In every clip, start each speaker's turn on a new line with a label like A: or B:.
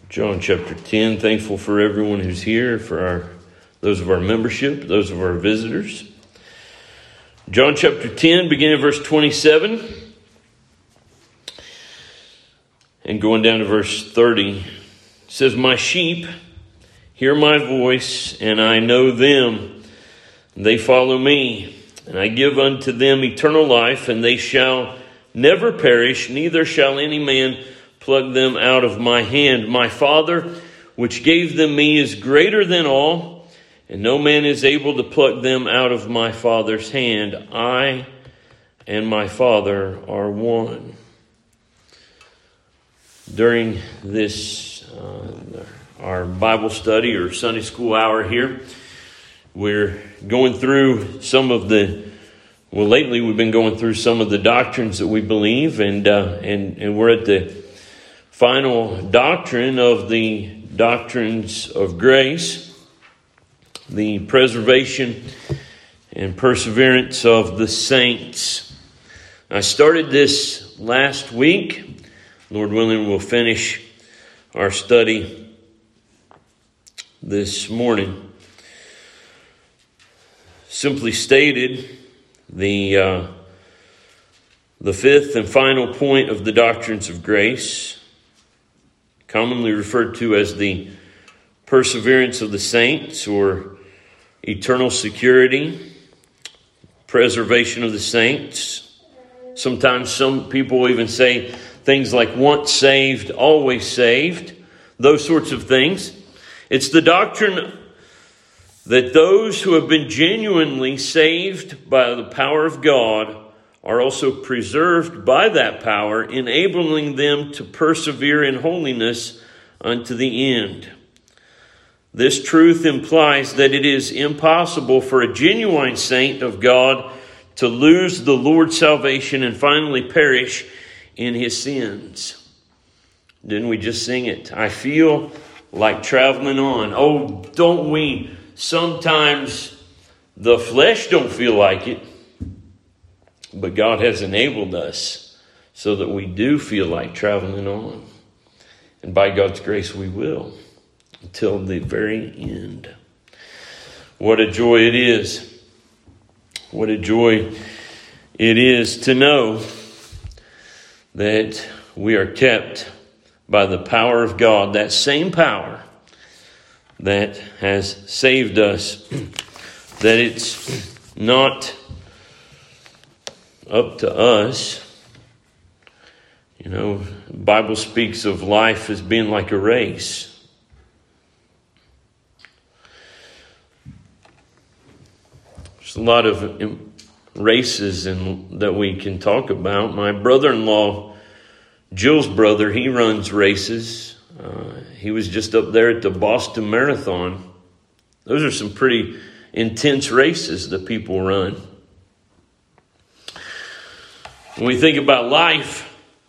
A: John chapter 10. Thankful for everyone who's here, for those of our membership, those of our visitors. John chapter 10, beginning at verse 27, and going down to verse 30, it says, "My sheep hear my voice, and I know them, and they follow me. And I give unto them eternal life, and they shall never perish, neither shall any man pluck them out of my hand. My Father, which gave them me, is greater than all, and no man is able to pluck them out of my Father's hand. I and my Father are one." During this, our Bible study or Sunday school hour here, we're going through lately we've been going through some of the doctrines that we believe, and we're at the final doctrine of the doctrines of grace, the preservation and perseverance of the saints. I started this last week. Lord willing, we'll finish our study this morning. Simply stated, the fifth and final point of the doctrines of grace, commonly referred to as the perseverance of the saints or eternal security, preservation of the saints. Sometimes some people even say things like once saved, always saved, those sorts of things. It's the doctrine that those who have been genuinely saved by the power of God are also preserved by that power, enabling them to persevere in holiness unto the end. This truth implies that it is impossible for a genuine saint of God to lose the Lord's salvation and finally perish in his sins. Didn't we just sing it? I feel like traveling on. Oh, don't we? Sometimes the flesh don't feel like it, but God has enabled us so that we do feel like traveling on. And by God's grace we will, until the very end. What a joy it is. What a joy it is to know that we are kept by the power of God, that same power that has saved us, that it's not up to us. You know, the Bible speaks of life as being like a race. There's a lot of races that we can talk about. My brother-in-law, Jill's brother, he runs races. He was just up there at the Boston Marathon. Those are some pretty intense races that people run. When we think about life,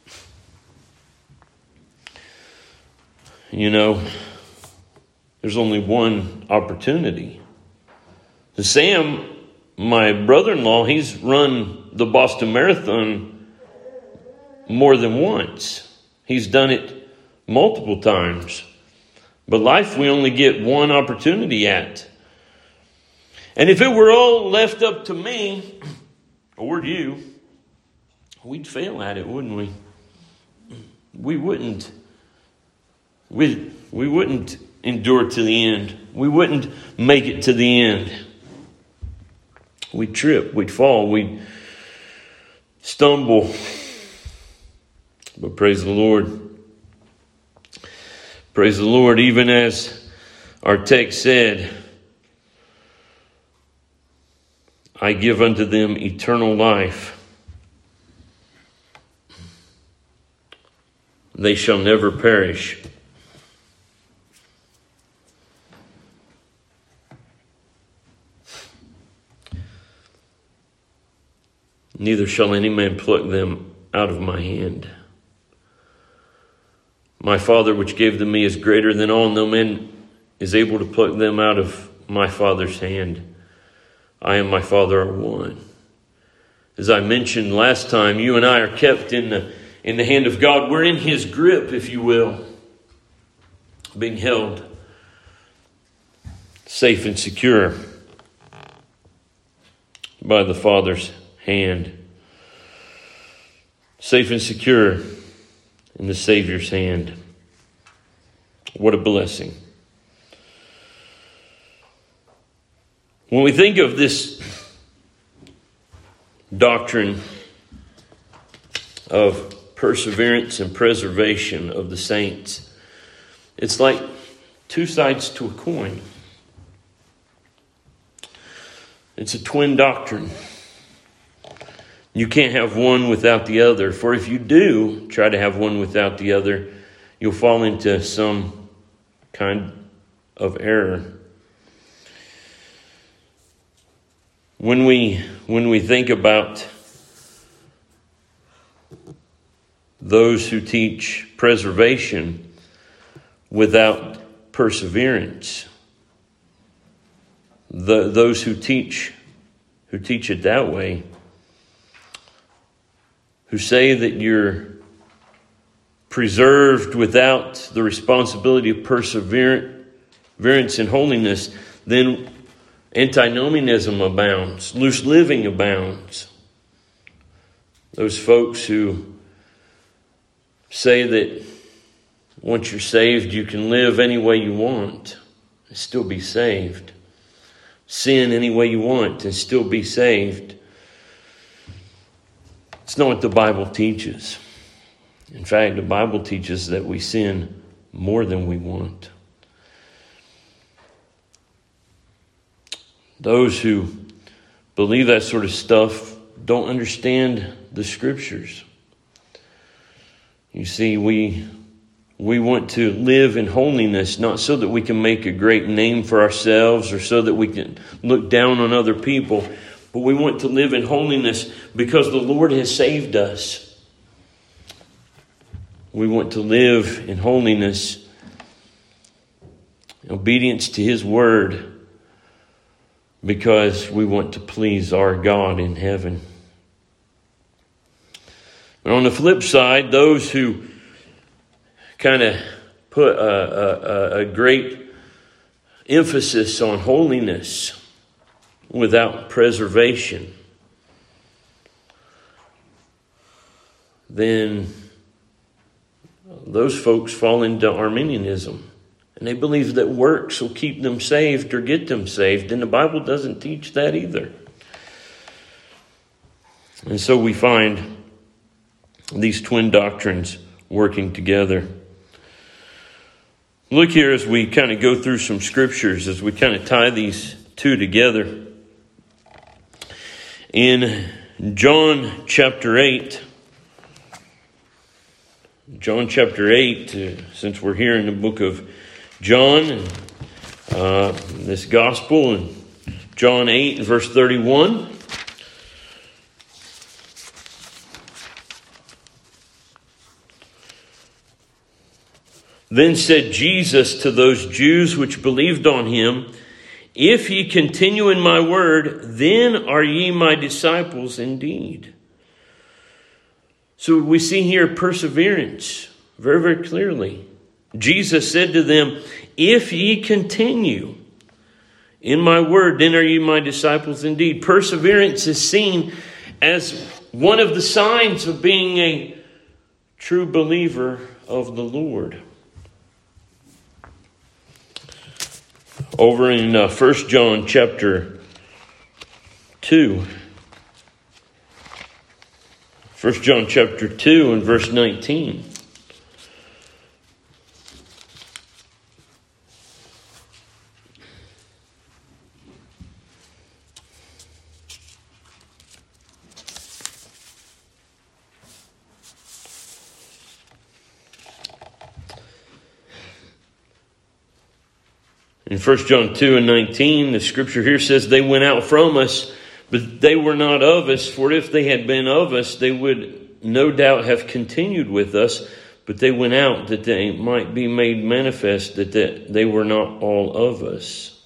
A: you know, there's only one opportunity. Sam, my brother-in-law, he's run the Boston Marathon more than once. He's done it multiple times. But life we only get one opportunity at. And if it were all left up to me or you, we'd fail at it, wouldn't we? We wouldn't. We wouldn't endure to the end. We wouldn't make it to the end. We'd trip, we'd fall, we'd stumble. But praise the Lord. Praise the Lord, even as our text said, I give unto them eternal life. They shall never perish. Neither shall any man pluck them out of my hand. My Father, which gave them me, is greater than all. No man is able to pluck them out of my Father's hand. I and my Father are one. As I mentioned last time, you and I are kept in the hand of God. We're in His grip, if you will. being held safe and secure by the Father's hand. Safe and secure in the Savior's hand. What a blessing. When we think of this doctrine of perseverance and preservation of the saints, it's like two sides to a coin. It's a twin doctrine. You can't have one without the other. For if you do try to have one without the other, you'll fall into some kind of error. When we think about those who teach preservation without perseverance, those who teach it that way, who say that you're preserved without the responsibility of perseverance and holiness, then antinomianism abounds, loose living abounds. Those folks who say that once you're saved, you can live any way you want and still be saved. Sin any way you want and still be saved. It's not what the Bible teaches. In fact, the Bible teaches that we sin more than we want. Those who believe that sort of stuff don't understand the Scriptures. You see, we want to live in holiness, not so that we can make a great name for ourselves or so that we can look down on other people, but we want to live in holiness because the Lord has saved us. We want to live in holiness, obedience to His Word, because we want to please our God in heaven. But on the flip side, those who kind of put a great emphasis on holiness without preservation, then those folks fall into Arminianism. And they believe that works will keep them saved or get them saved. And the Bible doesn't teach that either. And so we find these twin doctrines working together. Look here as we kind of go through some scriptures, as we kind of tie these two together. In John chapter 8, since we're here in the book of John, and this gospel, in John 8 and verse 31. Then said Jesus to those Jews which believed on him, If ye continue in my word, then are ye my disciples indeed. So we see here perseverance very, very clearly. Jesus said to them, If ye continue in my word, then are ye my disciples indeed. Perseverance is seen as one of the signs of being a true believer of the Lord. Over in 1 John chapter 2. 1 John chapter 2 and verse 19. In 1 John 2 and 19, the scripture here says, They went out from us, but they were not of us. For if they had been of us, they would no doubt have continued with us. But they went out that they might be made manifest that they were not all of us.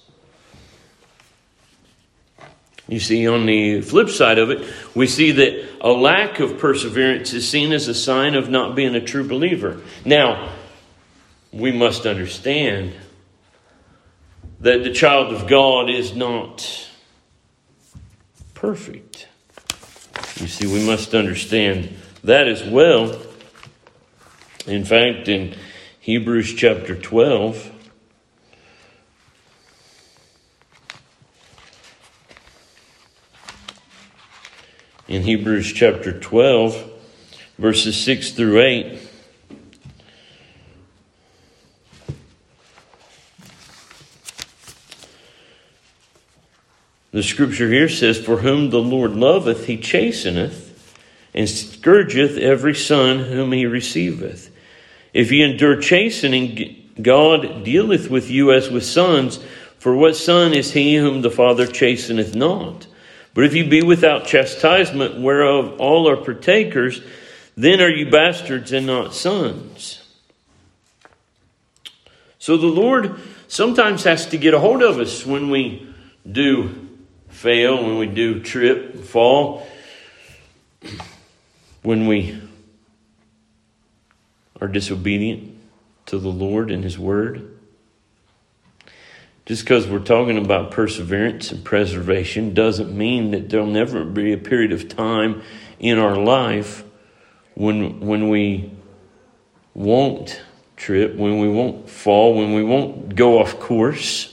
A: You see, on the flip side of it, we see that a lack of perseverance is seen as a sign of not being a true believer. Now, we must understand that the child of God is not perfect. You see, we must understand that as well. In fact, in Hebrews chapter 12, verses 6 through 8, the scripture here says, "For whom the Lord loveth, he chasteneth, and scourgeth every son whom he receiveth. If ye endure chastening, God dealeth with you as with sons. For what son is he whom the Father chasteneth not? But if ye be without chastisement, whereof all are partakers, then are you bastards and not sons." So the Lord sometimes has to get a hold of us when we do fail, when we do trip, fall, when we are disobedient to the Lord and His Word. Just because we're talking about perseverance and preservation doesn't mean that there'll never be a period of time in our life when we won't trip, when we won't fall, when we won't go off course.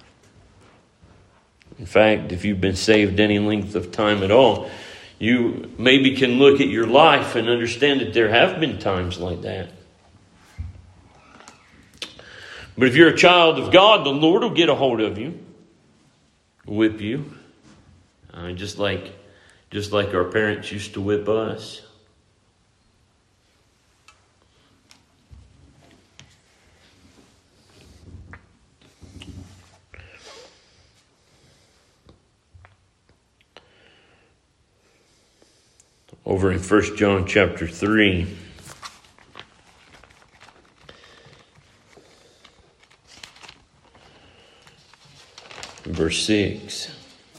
A: In fact, if you've been saved any length of time at all, you maybe can look at your life and understand that there have been times like that. But if you're a child of God, the Lord will get a hold of you, whip you, just like our parents used to whip us. Over in 1 John chapter 3, verse 6.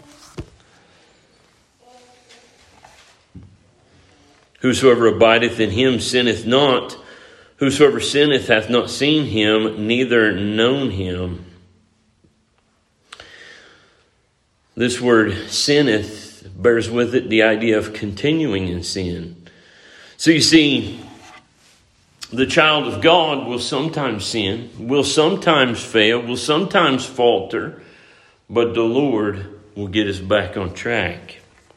A: "Whosoever abideth in him sinneth not. Whosoever sinneth hath not seen him, neither known him." This word sinneth bears with it the idea of continuing in sin. So you see, the child of God will sometimes sin, will sometimes fail, will sometimes falter, but the Lord will get us back on track.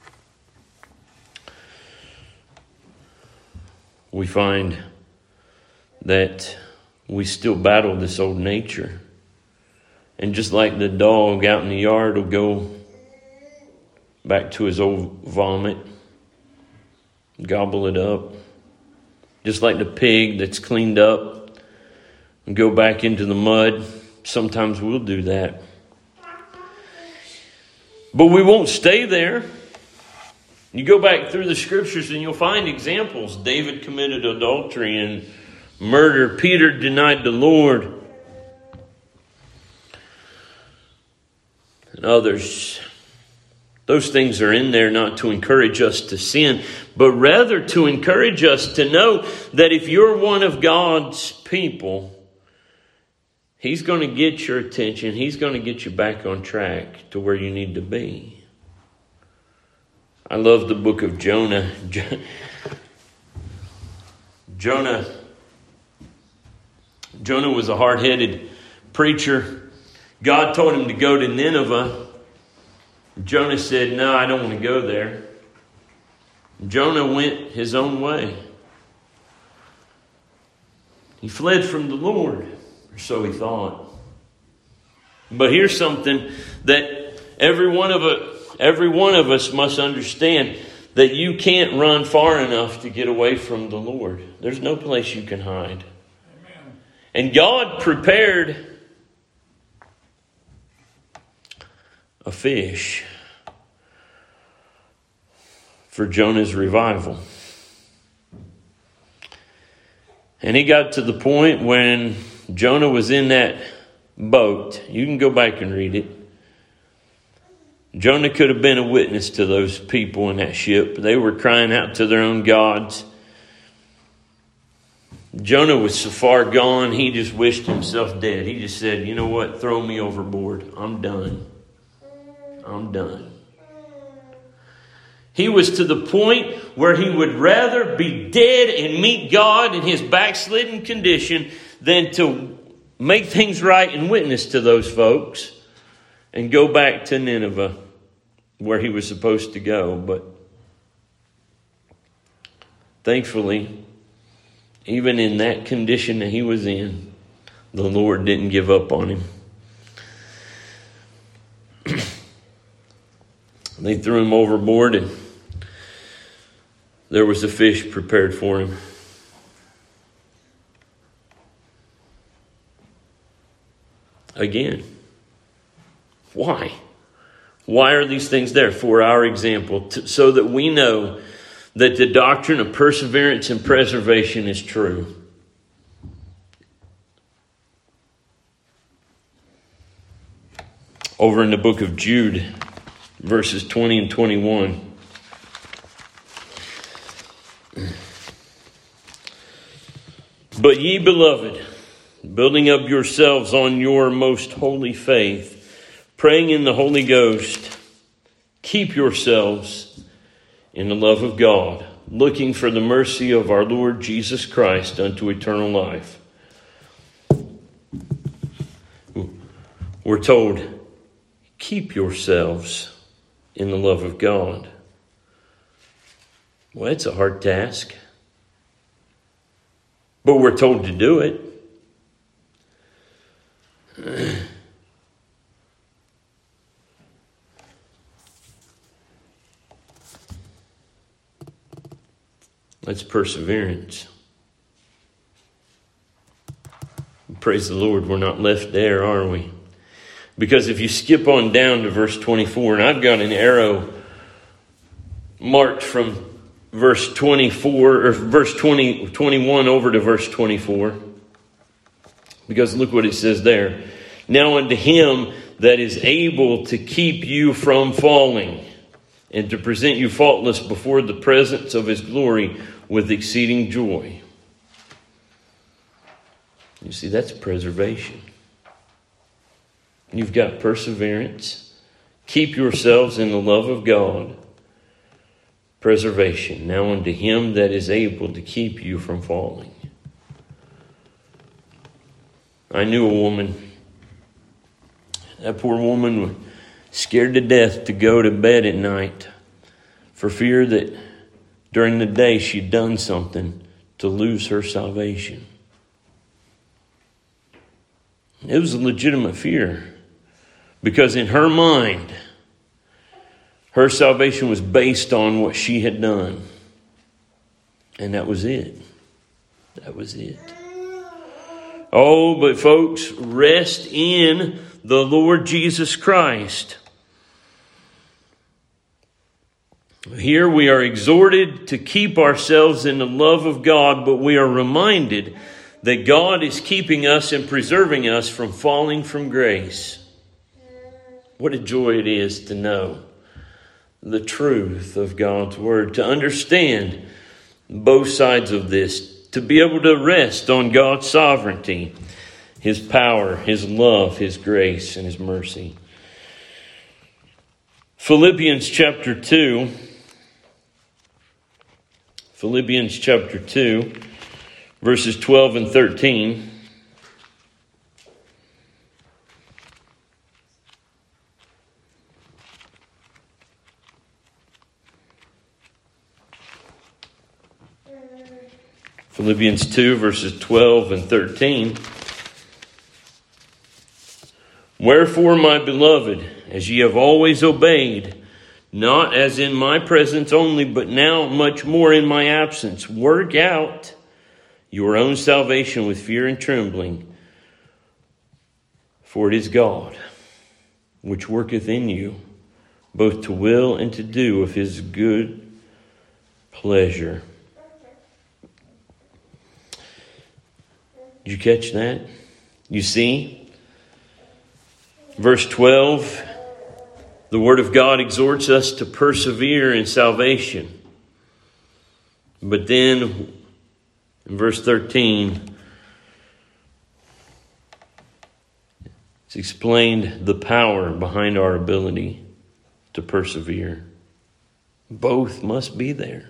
A: We find that we still battle this old nature. And just like the dog out in the yard will go back to his old vomit, gobble it up. Just like the pig that's cleaned up and go back into the mud, sometimes we'll do that. But we won't stay there. You go back through the scriptures and you'll find examples. David committed adultery and murder. Peter denied the Lord. And others. Those things are in there not to encourage us to sin, but rather to encourage us to know that if you're one of God's people, He's going to get your attention. He's going to get you back on track to where you need to be. I love the book of Jonah. Jonah was a hard-headed preacher. God told him to go to Nineveh. Jonah said, "No, I don't want to go there." Jonah went his own way. He fled from the Lord, or so he thought. But here's something that every one of us must understand, that you can't run far enough to get away from the Lord. There's no place you can hide. Amen. And God prepared a fish for Jonah's revival. And he got to the point when Jonah was in that boat. You can go back and read it. Jonah could have been a witness to those people in that ship. They were crying out to their own gods. Jonah was so far gone, he just wished himself dead. He just said, you know what, throw me overboard. I'm done. I'm done. He was to the point where he would rather be dead and meet God in his backslidden condition than to make things right and witness to those folks and go back to Nineveh where he was supposed to go. But thankfully, even in that condition that he was in, the Lord didn't give up on him. They threw him overboard and there was a fish prepared for him. Again, why? Why are these things there? For our example, so that we know that the doctrine of perseverance and preservation is true. Over in the book of Jude, verses 20 and 21. But ye beloved, building up yourselves on your most holy faith, praying in the Holy Ghost, keep yourselves in the love of God, looking for the mercy of our Lord Jesus Christ unto eternal life. We're told, keep yourselves in the love of God. Well, it's a hard task. But we're told to do it. That's perseverance. Praise the Lord, we're not left there, are we? Because if you skip on down to verse 24, and I've got an arrow marked from verse 24 or verse 21 over to verse 24. Because look what it says there. Now unto him that is able to keep you from falling and to present you faultless before the presence of his glory with exceeding joy. You see, that's preservation. You've got perseverance. Keep yourselves in the love of God. Preservation. Now unto him that is able to keep you from falling. I knew a woman. That poor woman was scared to death to go to bed at night for fear that during the day she'd done something to lose her salvation. It was a legitimate fear because in her mind, her salvation was based on what she had done. And that was it. That was it. Oh, but folks, rest in the Lord Jesus Christ. Here we are exhorted to keep ourselves in the love of God, but we are reminded that God is keeping us and preserving us from falling from grace. What a joy it is to know the truth of God's word, to understand both sides of this, to be able to rest on God's sovereignty, his power, his love, his grace, and his mercy. Philippians chapter 2. Philippians chapter 2, verses 12 and 13. Philippians 2, verses 12 and 13. Wherefore, my beloved, as ye have always obeyed, not as in my presence only, but now much more in my absence, work out your own salvation with fear and trembling. For it is God which worketh in you, both to will and to do of his good pleasure. Did you catch that? You see? Verse 12, the Word of God exhorts us to persevere in salvation. But then In verse 13, it's explained the power behind our ability to persevere. Both must be there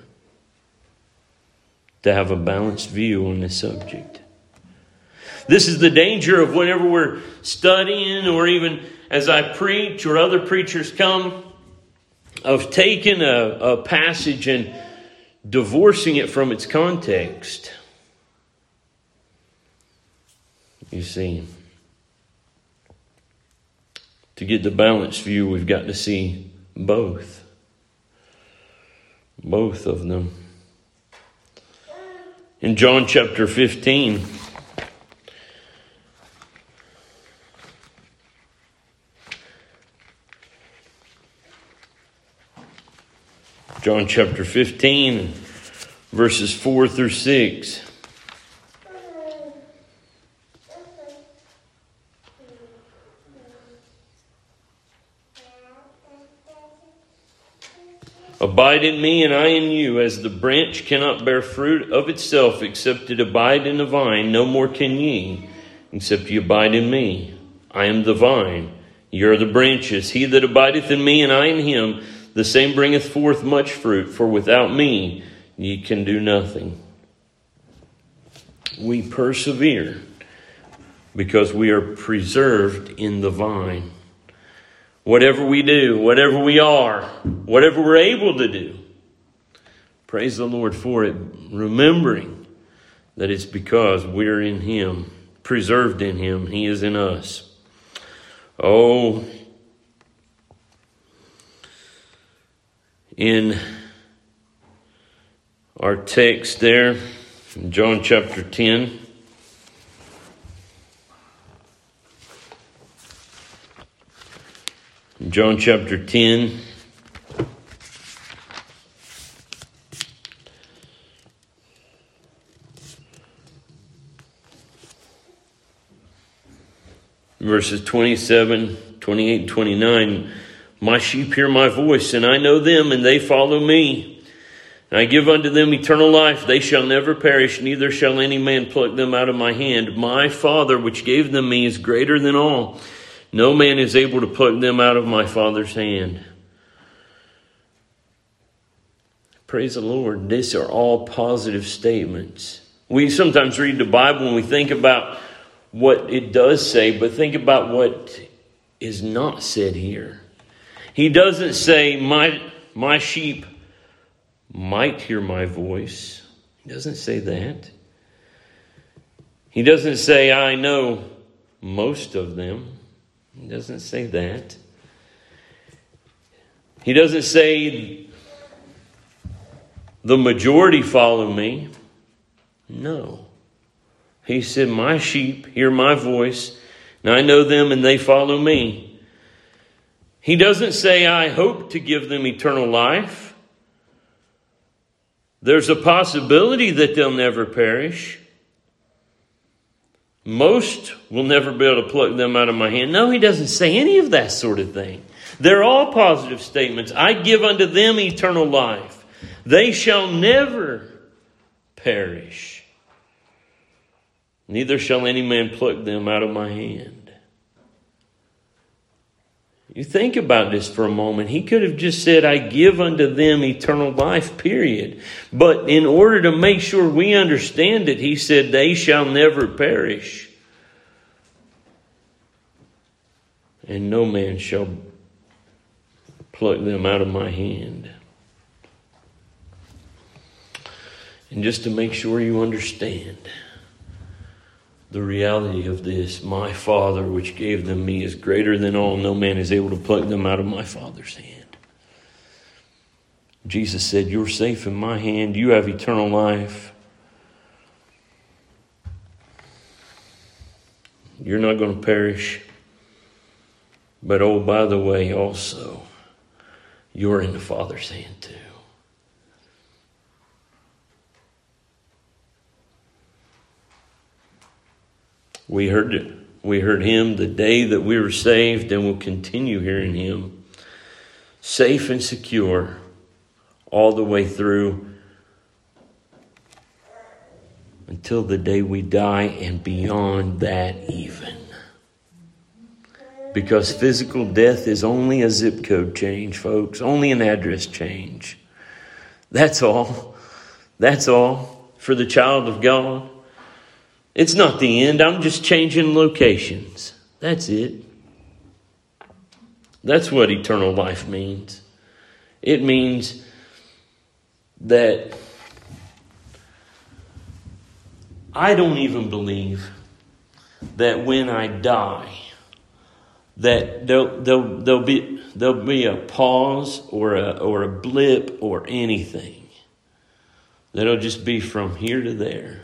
A: to have a balanced view on this subject. This is the danger of whenever we're studying, or even as I preach or other preachers come, of taking a passage and divorcing it from its context. You see, to get the balanced view, we've got to see both. Both of them. In John chapter 15, John chapter 15, verses 4 through 6. Abide in me and I in you, as the branch cannot bear fruit of itself except it abide in the vine, no more can ye, except ye abide in me. I am the vine, ye are the branches. He that abideth in me and I in him, the same bringeth forth much fruit, for without me ye can do nothing. We persevere because we are preserved in the vine. Whatever we do, whatever we are, whatever we're able to do, praise the Lord for it, remembering that it's because we're in him, preserved in him. He is in us. Oh, in our text there, in John chapter 10, John chapter 10, verses 27, 28, and 29. My sheep hear my voice, and I know them, and they follow me. And I give unto them eternal life. They shall never perish, neither shall any man pluck them out of my hand. My Father, which gave them me, is greater than all. No man is able to pluck them out of my Father's hand. Praise the Lord. These are all positive statements. We sometimes read the Bible and we think about what it does say, but think about what is not said here. He doesn't say, my sheep might hear my voice. He doesn't say that. He doesn't say, I know most of them. He doesn't say that. He doesn't say the majority follow me. No. He said, my sheep hear my voice, and I know them and they follow me. He doesn't say, I hope to give them eternal life. There's a possibility that they'll never perish. Most will never be able to pluck them out of my hand. No, he doesn't say any of that sort of thing. They're all positive statements. I give unto them eternal life. They shall never perish. Neither shall any man pluck them out of my hand. You think about this for a moment. He could have just said, I give unto them eternal life, period. But in order to make sure we understand it, he said, they shall never perish. And no man shall pluck them out of my hand. And just to make sure you understand the reality of this, my Father which gave them me is greater than all. No man is able to pluck them out of my Father's hand. Jesus said, you're safe in my hand. You have eternal life. You're not going to perish. But oh, by the way, also, you're in the Father's hand too. We heard him the day that we were saved, and will continue hearing him. Safe and secure all the way through until the day we die, and beyond that even. Because physical death is only a zip code change, folks. Only an address change. That's all. That's all for the child of God. It's not the end. I'm just changing locations. That's it. That's what eternal life means. It means that I don't even believe that when I die, that there'll be a pause or a blip or anything. That'll just be from here to there.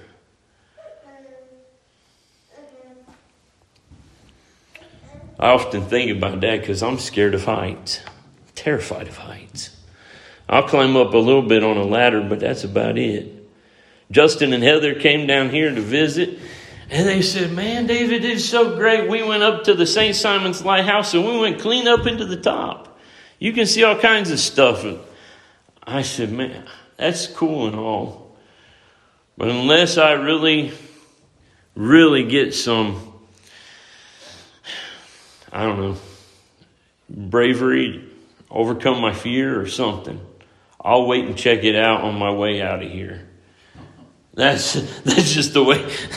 A: I often think about that because I'm scared of heights. Terrified of heights. I'll climb up a little bit on a ladder, but that's about it. Justin and Heather came down here to visit, and they said, man, David, it's so great. We went up to the St. Simon's Lighthouse, and we went clean up into the top. You can see all kinds of stuff. And I said, man, that's cool and all. But unless I really, really get some, I don't know, bravery, overcome my fear or something, I'll wait and check it out on my way out of here. That's just the way.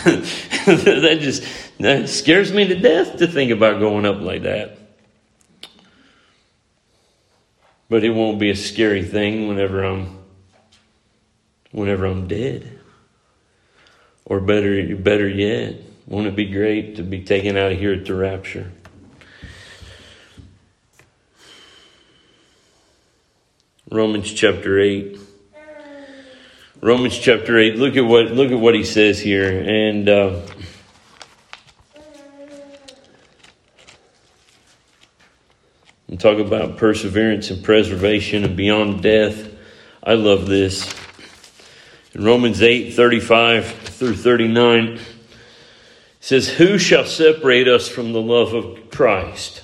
A: that scares me to death to think about going up like that. But it won't be a scary thing whenever I'm dead. Or better yet, won't it be great to be taken out of here at the rapture? Romans chapter 8. Romans chapter 8. Look at what he says here. And talk about perseverance and preservation and beyond death. I love this. In Romans 8:35 through 39, it says, who shall separate us from the love of Christ?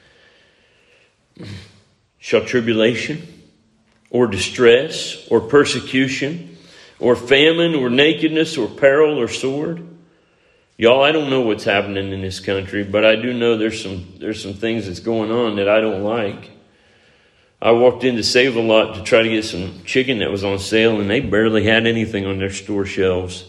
A: Shall tribulation, or distress, or persecution, or famine, or nakedness, or peril, or sword? Y'all, I don't know what's happening in this country, but I do know there's some things that's going on that I don't like. I walked in to Save-A-Lot to try to get some chicken that was on sale, and they barely had anything on their store shelves.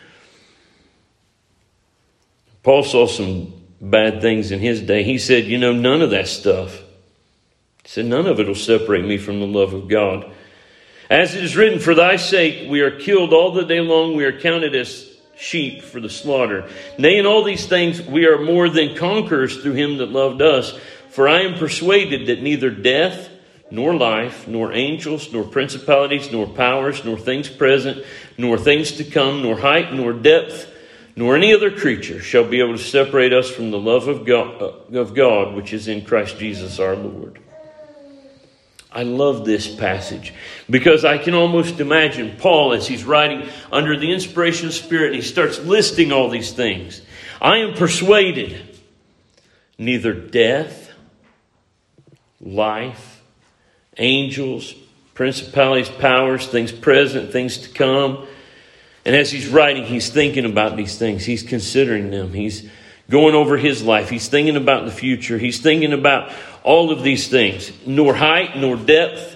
A: Paul saw some bad things in his day. He said, none of that stuff. He said, none of it will separate me from the love of God. As it is written, for thy sake we are killed all the day long. We are counted as sheep for the slaughter. Nay, in all these things we are more than conquerors through him that loved us. For I am persuaded that neither death, nor life, nor angels, nor principalities, nor powers, nor things present, nor things to come, nor height, nor depth, nor any other creature shall be able to separate us from the love of God which is in Christ Jesus our Lord. I love this passage because I can almost imagine Paul as he's writing under the inspiration of the Spirit, and he starts listing all these things. I am persuaded neither death, life, angels, principalities, powers, things present, things to come. And as he's writing, he's thinking about these things. He's considering them. He's going over his life. He's thinking about the future. He's thinking about all of these things. Nor height, nor depth.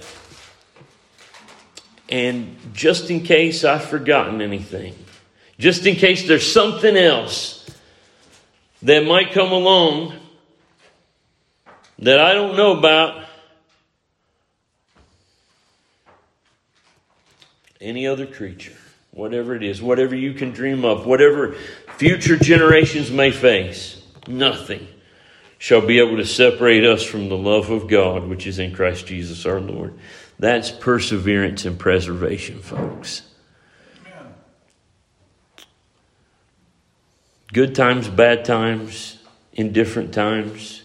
A: And just in case I've forgotten anything, just in case there's something else that might come along that I don't know about, any other creature, whatever it is, whatever you can dream of, whatever future generations may face, nothing shall be able to separate us from the love of God, which is in Christ Jesus our Lord. That's perseverance and preservation, folks. Amen. Good times, bad times, indifferent times,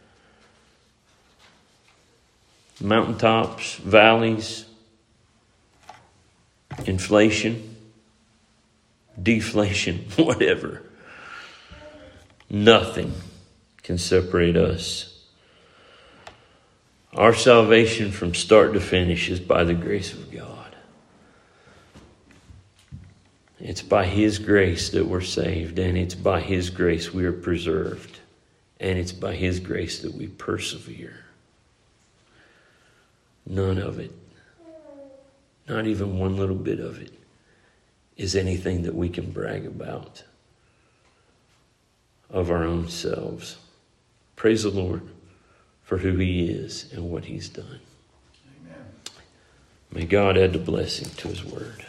A: mountaintops, valleys, inflation, deflation, whatever. Nothing can separate us. Our salvation from start to finish is by the grace of God. It's by His grace that we're saved, and it's by His grace we are preserved, and it's by His grace that we persevere. None of it, not even one little bit of it, is anything that we can brag about of our own selves. Praise the Lord for who He is and what He's done. Amen. May God add the blessing to His word.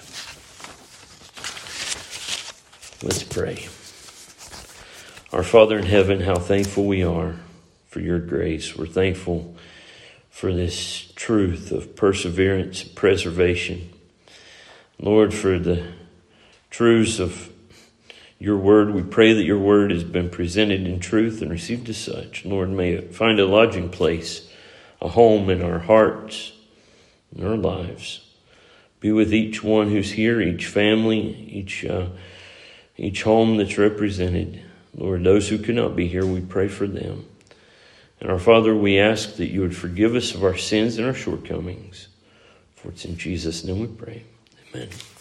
A: Let's pray. Our Father in heaven, how thankful we are for your grace. We're thankful for this truth of perseverance and preservation. Lord, for the truths of your word, we pray that your word has been presented in truth and received as such. Lord, may it find a lodging place, a home in our hearts, in our lives. Be with each one who's here, each family, each home that's represented. Lord, those who cannot be here, we pray for them. And our Father, we ask that you would forgive us of our sins and our shortcomings. For it's in Jesus' name we pray. Amen.